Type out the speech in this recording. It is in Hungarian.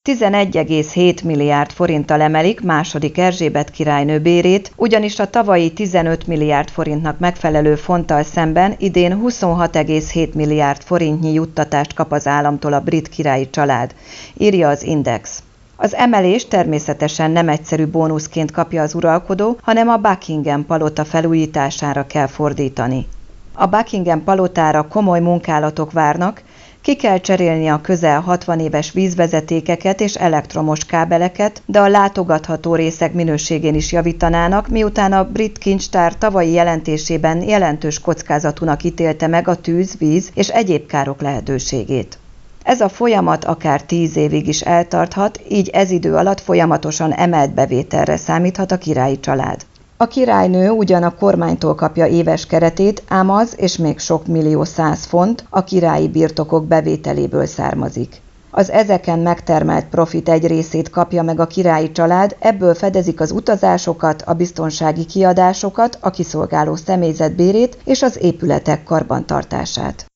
11,7 milliárd forinttal emelik második Erzsébet királynő bérét, ugyanis a tavalyi 15 milliárd forintnak megfelelő fonttal szemben idén 26,7 milliárd forintnyi juttatást kap az államtól a brit királyi család, írja az Index. Az emelést természetesen nem egyszerű bónuszként kapja az uralkodó, hanem a Buckingham palota felújítására kell fordítani. A Buckingham palotára komoly munkálatok várnak, ki kell cserélni a közel 60 éves vízvezetékeket és elektromos kábeleket, de a látogatható részek minőségén is javítanának, miután a brit kincstár tavalyi jelentésében jelentős kockázatúnak ítélte meg a tűz, víz és egyéb károk lehetőségét. Ez a folyamat akár 10 évig is eltarthat, így ez idő alatt folyamatosan emelt bevételre számíthat a királyi család. A királynő ugyan a kormánytól kapja éves keretét, ám az és még sok millió 100 font a királyi birtokok bevételéből származik. Az ezeken megtermelt profit egy részét kapja meg a királyi család, ebből fedezik az utazásokat, a biztonsági kiadásokat, a kiszolgáló személyzet bérét és az épületek karbantartását.